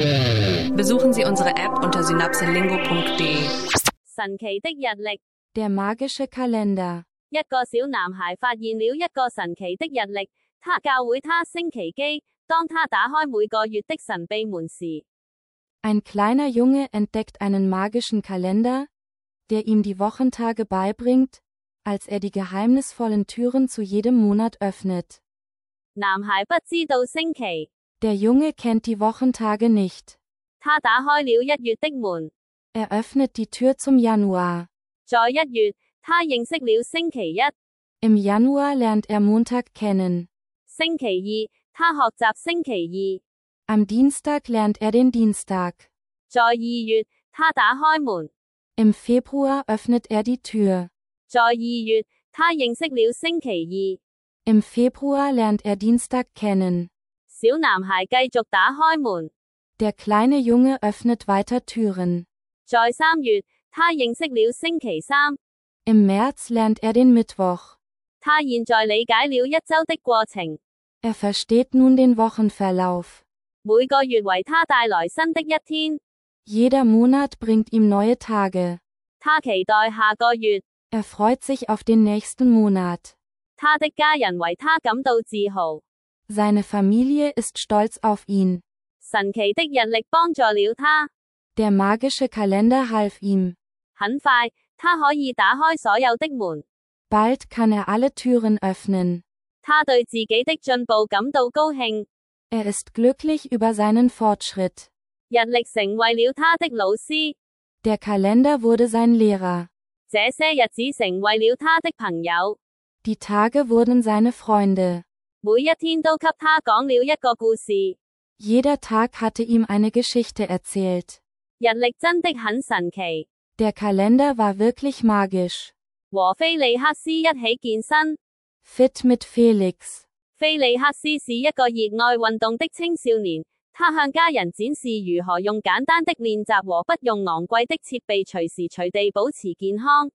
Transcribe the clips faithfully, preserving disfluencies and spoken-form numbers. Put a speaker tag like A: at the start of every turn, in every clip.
A: Besuchen Sie unsere App unter synapselingo punkt de.
B: 神奇的日曆
C: Der magische Kalender.
B: 一個小男孩發現了一個神奇的日曆，他教會他星期幾。當他打開每個月的神秘門時，
C: Ein kleiner Junge entdeckt einen magischen Kalender, der ihm die Wochentage beibringt, als er die geheimnisvollen Türen zu jedem Monat öffnet.
B: 男孩不知道星期，
C: Der Junge kennt die Wochentage nicht.
B: 他打開了一月的門。
C: Er öffnet die Tür zum Januar.
B: 在一月，他認識了星期一。
C: Im Januar lernt er Montag kennen.
B: 星期二，他學習星期二。
C: Am Dienstag lernt er den Dienstag.
B: 在二月，他打開門。
C: Im Februar öffnet er die Tür.
B: 在二月，他認識了星期二。
C: Im Februar lernt er Dienstag kennen.
B: 小男孩繼續打開門。
C: Der kleine Junge öffnet weiter Türen.
B: 在三月，他認識了星期三。
C: Im März lernt er den Mittwoch.
B: 他現在理解了一周的過程。
C: Er versteht nun den Wochenverlauf.
B: 每個月為他帶來新的一天。
C: Jeder Monat bringt ihm neue Tage.
B: 他期待下個月。
C: Er freut sich auf den nächsten Monat.
B: 他的家人為他感到自豪。
C: Seine Familie ist stolz auf ihn.
B: 神奇的日曆幫助了他。
C: Der magische Kalender half ihm.
B: 很快，他可以打開所有的門。
C: Bald kann er alle Türen öffnen.
B: 他對自己的進步感到高興。
C: Er ist glücklich über seinen Fortschritt.
B: 日曆成為了他的老師。
C: Der Kalender wurde sein Lehrer.
B: 這些日子成為了他的朋友。
C: Die Tage wurden seine Freunde.
B: 每一天都給他講了一個故事。
C: Jeder Tag hatte ihm eine Geschichte erzählt.
B: 日曆真的很神奇。
C: Der Kalender war wirklich magisch.
B: 和菲利克斯一起健身。
C: Fit mit Felix.
B: 菲利克斯是一個熱愛運動的青少年，他向家人展示如何用簡單的練習和不用昂貴的設備隨時隨地保持健康。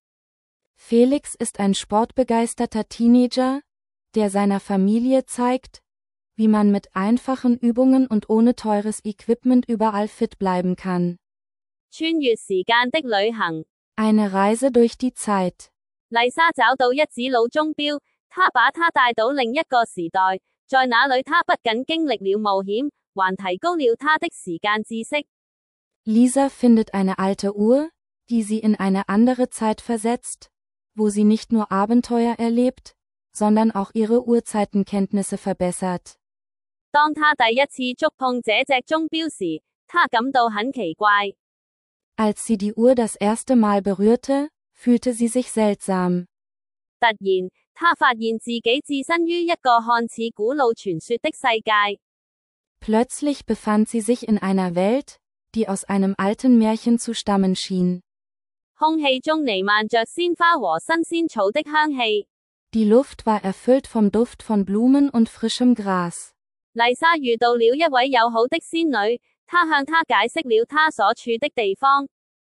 C: Felix ist ein sportbegeisterter Teenager, der seiner Familie zeigt, wie man mit einfachen Übungen und ohne teures Equipment überall fit bleiben kann.
B: 穿越時間的旅行。
C: Eine Reise durch die Zeit.
B: 麗莎找到一紙老鐘錶，她把它帶到另一個時代，在那裏她不僅經歷了冒險，還提高了她的時間知識。
C: Lisa findet eine alte Uhr, die sie in eine andere Zeit versetzt, wo sie nicht nur Abenteuer erlebt, sondern auch ihre Uhrzeitenkenntnisse verbessert.
B: 當她第一次觸碰這隻鐘錶時，她感到很奇怪。
C: Als sie die Uhr das erste Mal berührte, fühlte sie sich seltsam.
B: 突然，她發現自己置身於一個看似古老傳說的世界。
C: Plötzlich befand sie sich in einer Welt, die aus einem alten Märchen zu stammen schien.
B: 空氣中彌漫着鮮花和新鮮草的香氣。
C: Die Luft war erfüllt vom Duft von Blumen und frischem Gras.
B: 麗莎遇到了一位友好的仙女，她向她解釋了她所處的地方。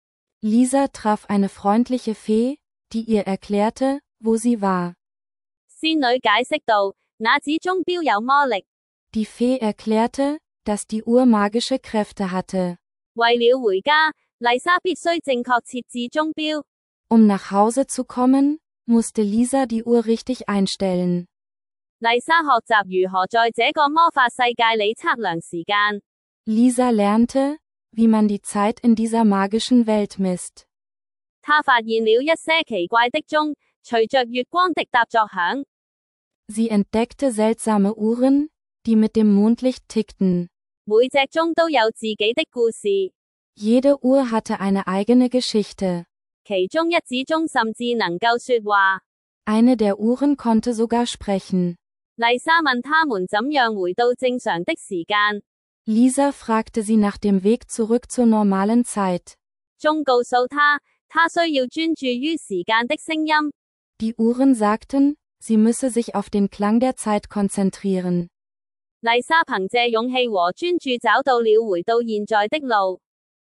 C: Lisa traf eine freundliche Fee, die ihr erklärte, wo sie war.
B: 仙女解釋道，那紙鐘錶有魔力。
C: Die Fee erklärte, dass die Uhr magische Kräfte hatte.
B: 為了回家，麗莎必須正確設置鐘錶。
C: Um nach Hause zu kommen, musste Lisa die Uhr richtig einstellen.
B: 麗莎學習如何在這個魔法世界裏測量時間。
C: Lisa lernte, wie man die Zeit in dieser magischen Welt misst.
B: 她發現了一些奇怪的鐘，隨着月光滴答作響。
C: Sie entdeckte seltsame Uhren, die mit dem Mondlicht tickten.
B: 每隻鐘都有自己的故事。
C: Jede Uhr hatte eine eigene Geschichte.
B: 其中一指鐘甚至能夠說話。
C: Eine der Uhren konnte sogar sprechen.
B: 麗莎問他們怎樣回到正常的時間。
C: Lisa fragte sie nach dem Weg zurück zur normalen Zeit.
B: 鐘告訴她，她需要專注於時間的聲音。
C: Die Uhren sagten, sie müsse sich auf den Klang der Zeit konzentrieren.
B: 麗莎憑借勇氣和專注找到了回到現在的路。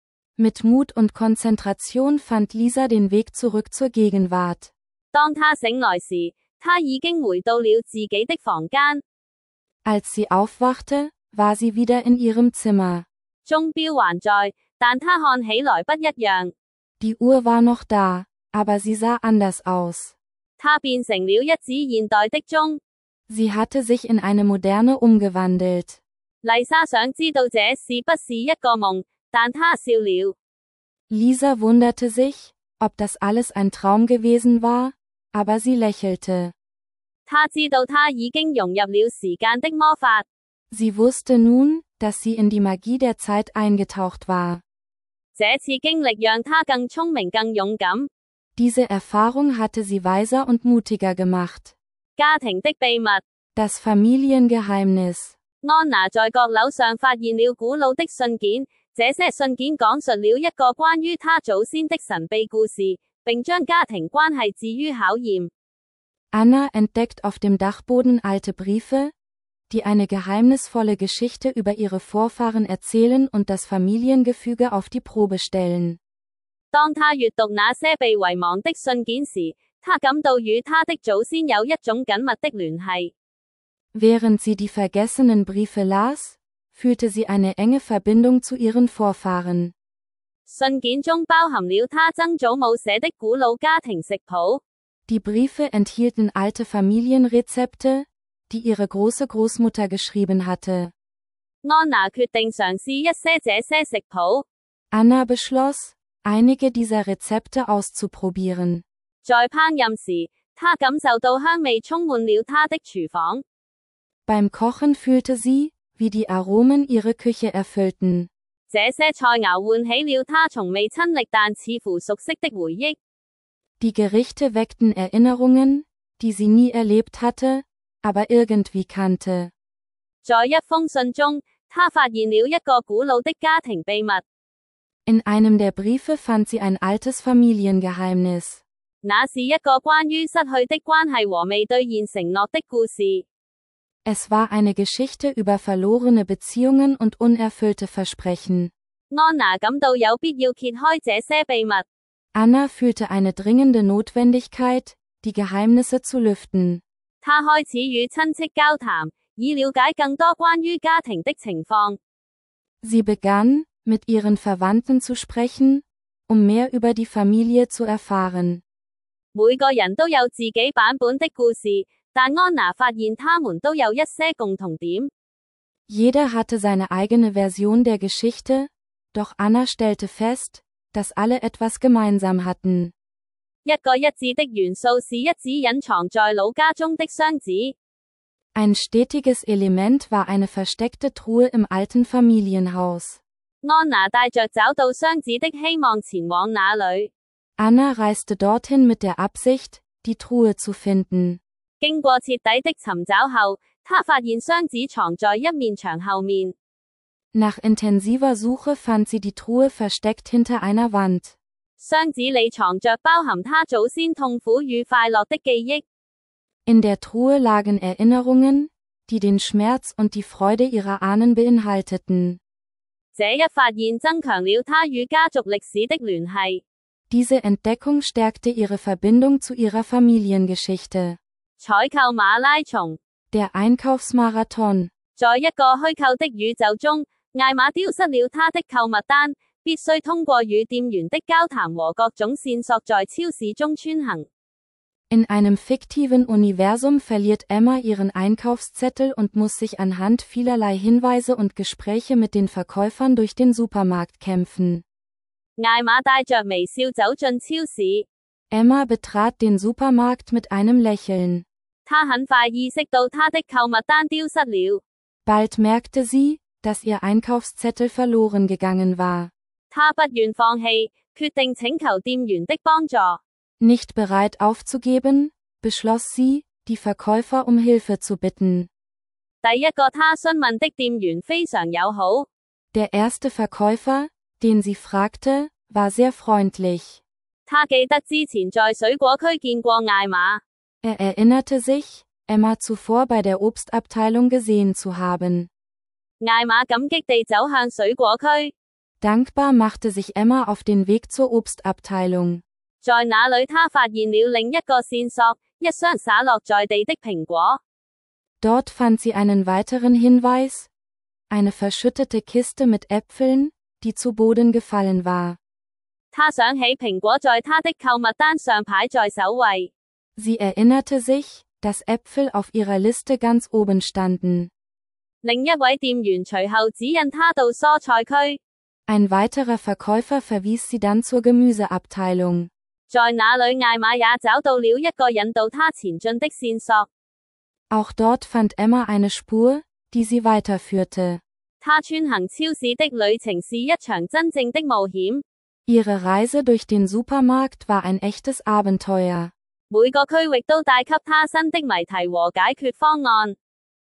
C: Mit Mut und Konzentration fand Lisa den Weg zurück zur Gegenwart.
B: 當她醒來時，她已經回到了自己的房間。
C: Als sie aufwachte, war sie wieder in ihrem Zimmer.
B: 鐘錶還在，但它看起來不一樣。
C: Die Uhr war noch da, aber sie sah anders aus.
B: 它變成了一隻現代的鐘。
C: Sie hatte sich in eine moderne umgewandelt.
B: 麗莎想知道這是不是一個夢，但她笑了。
C: Lisa wunderte sich, ob das alles ein Traum gewesen war, aber sie lächelte.
B: 她知道她已經融入了時間的魔法。
C: Sie wusste nun, dass sie in die Magie der Zeit eingetaucht war.
B: 這次經歷讓她更聰明更勇敢。
C: Diese Erfahrung hatte sie weiser und mutiger gemacht.
B: 家庭的秘密。
C: Das Familiengeheimnis.
B: 安娜在閣樓上發現了古老的信件，這些信件講述了一個關於她祖先的神秘故事，並將家庭關係置於考驗。
C: Anna entdeckt auf dem Dachboden alte Briefe, die eine geheimnisvolle Geschichte über ihre Vorfahren erzählen und das Familiengefüge auf die Probe stellen.
B: 當她閱讀那些被遺忘的信件時，她感到與她的祖先有一種緊密的聯繫。
C: Während sie die vergessenen Briefe las, fühlte sie eine enge Verbindung zu ihren Vorfahren.
B: 信件中包含了她曾祖母寫的古老家庭食譜。
C: Die Briefe enthielten alte Familienrezepte, die ihre große Großmutter geschrieben hatte.
B: 安娜決定嘗試一些這些食譜。
C: Anna beschloss, einige dieser Rezepte auszuprobieren.
B: 在烹飪時，她感受到香味充滿了她的廚房。
C: Beim Kochen fühlte sie, wie die Aromen ihre Küche erfüllten.
B: 這些菜肴喚起了她從未親歷但似乎熟悉的回憶。
C: Die Gerichte weckten Erinnerungen, die sie nie erlebt hatte, aber irgendwie kannte.
B: 在一封信中，她發現了一個古老的家庭秘密。
C: In einem der Briefe fand sie ein altes Familiengeheimnis.
B: 那是一個關於失去的關係和未兌現承諾的故事。
C: Es war eine Geschichte über verlorene Beziehungen und unerfüllte Versprechen.
B: 安娜感到有必要揭開這些秘密。
C: Anna fühlte eine dringende Notwendigkeit, die Geheimnisse zu lüften.
B: 她開始與親戚交談，以了解更多關於家庭的情況。
C: Sie begann, mit ihren Verwandten zu sprechen, um mehr über die Familie zu erfahren.
B: 每個人都有自己版本的故事，但安娜發現他們都有一些共同點。
C: Jeder hatte seine eigene Version der Geschichte, doch Anna stellte fest, dass alle etwas gemeinsam hatten.
B: 一個一致的元素是一隻隱藏在老家中的箱子。
C: Ein stetiges Element war eine versteckte Truhe im alten Familienhaus.
B: 安娜帶着找到箱子的希望前往那裏。
C: Anna reiste dorthin mit der Absicht, die Truhe zu finden.
B: 經過徹底的尋找後，她發現箱子藏在一面牆後面。
C: Nach intensiver Suche fand sie die Truhe versteckt hinter einer Wand.
B: 箱子裏藏着包含她祖先痛苦與快樂的記憶。
C: In der Truhe lagen Erinnerungen, die den Schmerz und die Freude ihrer Ahnen beinhalteten.
B: 這一發現增強了她與家族歷史的聯繫。
C: Diese Entdeckung stärkte ihre Verbindung zu ihrer Familiengeschichte.
B: 採購馬拉松。
C: Der Einkaufsmarathon.
B: 在一個虛構的宇宙中，艾瑪丟失了她的購物單，必須通過與店員的交談和各種線索在超市中穿行。
C: In einem fiktiven Universum verliert Emma ihren Einkaufszettel und muss sich anhand vielerlei Hinweise und Gespräche mit den Verkäufern durch den Supermarkt kämpfen.
B: 艾瑪帶着微笑走進超市。
C: Emma betrat den Supermarkt mit einem Lächeln.
B: 她很快意識到她的購物單丟失了。
C: Bald merkte sie, dass ihr Einkaufszettel verloren gegangen war.
B: 她不願放棄，決定請求店員的幫助。
C: Nicht bereit aufzugeben, beschloss sie, die Verkäufer um Hilfe zu bitten.
B: 第一個她詢問的店員非常友好。
C: Der erste Verkäufer, den sie fragte, war sehr freundlich.
B: 她記得之前在水果區見過艾瑪。
C: Er erinnerte sich, Emma zuvor bei der Obstabteilung gesehen zu haben.
B: 艾瑪感激地走向水果區。
C: Dankbar machte sich Emma auf den Weg zur Obstabteilung.
B: 在那裏她發現了另一個線索，一箱灑落在地的蘋果。
C: Dort fand sie einen weiteren Hinweis. eine verschüttete Kiste mit Äpfeln, die zu Boden gefallen war.
B: 他想起蘋果在他的購物單上排在首位。
C: Sie erinnerte sich, dass Äpfel auf ihrer Liste ganz oben standen.
B: 另一位店員隨後指引他到蔬菜區，
C: Ein weiterer Verkäufer verwies sie dann zur Gemüseabteilung.
B: 在那裏艾瑪也找到了一個引導他前進的線索。
C: Auch dort fand Emma eine Spur, die sie weiterführte.
B: 他穿行超市的旅程是一場真正的冒險。
C: Ihre Reise durch den Supermarkt war ein echtes Abenteuer.
B: 每個區域都帶給他新的謎題和解決方案。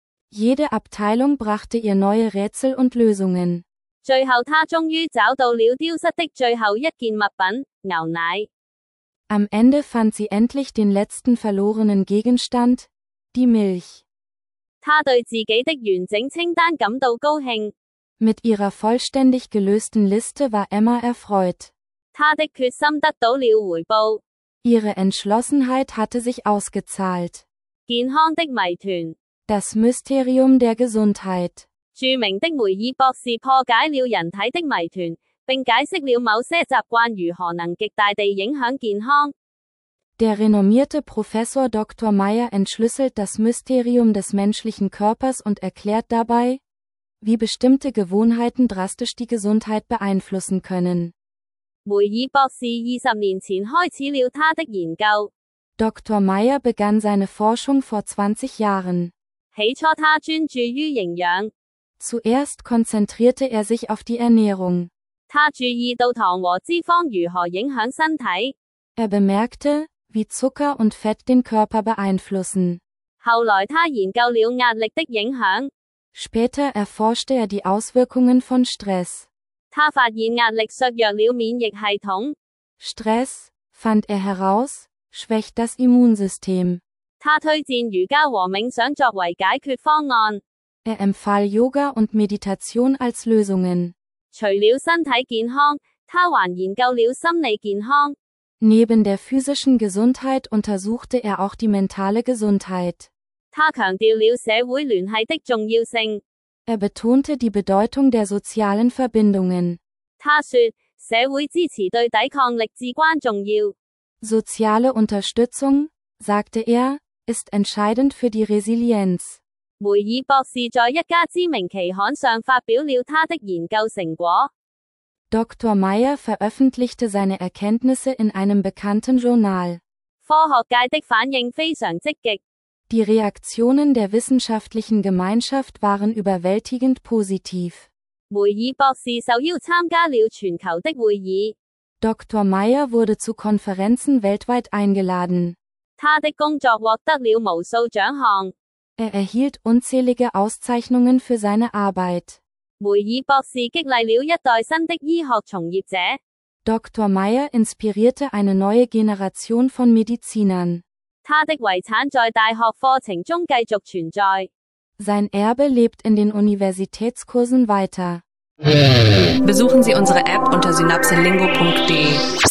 C: Jede Abteilung brachte ihr neue Rätsel und Lösungen.
B: 最後他終於找到了丟失的最後一件物品，牛奶。
C: Am Ende fand sie endlich den letzten verlorenen Gegenstand, die Milch.
B: 他對自己的完整清單感到高興。
C: Mit ihrer vollständig gelösten Liste war Emma erfreut.
B: 他的決心得到了回報。
C: Ihre Entschlossenheit hatte sich ausgezahlt.
B: 健康的謎團。
C: Das Mysterium der Gesundheit.
B: 著名的梅爾博士破解了人體的謎團，並解釋了某些習慣如何能極大地影響健康。
C: Der renommierte Professor Doktor Meyer entschlüsselt das Mysterium des menschlichen Körpers und erklärt dabei, wie bestimmte Gewohnheiten drastisch die Gesundheit beeinflussen können.
B: 梅爾博士二十年前開始了他的研究。
C: Doktor Meyer begann seine Forschung vor zwanzig Jahren.
B: 起初他專注於營養。
C: Zuerst konzentrierte er sich auf die Ernährung.
B: 他注意到糖和脂肪如何影響身體。
C: Er bemerkte, wie Zucker und Fett den Körper beeinflussen.
B: 後來他研究了壓力的影響。
C: Später erforschte er die Auswirkungen von Stress.
B: 他發現壓力削弱了免疫系統。
C: Stress, fand er heraus, schwächt das Immunsystem.
B: 他推薦瑜伽和冥想作為解決方案。
C: Er empfahl Yoga und Meditation als Lösungen.
B: 除了身體健康，他還研究了心理健康。
C: Neben der physischen Gesundheit untersuchte er auch die mentale Gesundheit.
B: 他強調了社會聯繫的重要性。
C: Er betonte die Bedeutung der sozialen Verbindungen.
B: 他說，社會支持對抵抗力至關重要。
C: Soziale Unterstützung, sagte er, ist entscheidend für die Resilienz.
B: 梅爾博士在一家知名期刊上發表了他的研究成果。
C: Doktor Meyer veröffentlichte seine Erkenntnisse in einem bekannten Journal.
B: 科學界的反應非常積極。
C: Die Reaktionen der wissenschaftlichen Gemeinschaft waren überwältigend positiv.
B: 梅爾博士受邀參加了全球的會議。
C: Doktor Meyer wurde zu Konferenzen weltweit eingeladen.
B: 他的工作獲得了無數獎項。
C: Er erhielt unzählige Auszeichnungen für seine Arbeit.
B: 梅爾博士激勵了一代新的醫學從業者。
C: Doktor Meyer inspirierte eine neue Generation von Medizinern.
B: 他的遺產在大學課程中繼續存在。
C: Sein Erbe lebt in den Universitätskursen weiter.
A: Besuchen Sie unsere App unter synapselingo punkt de.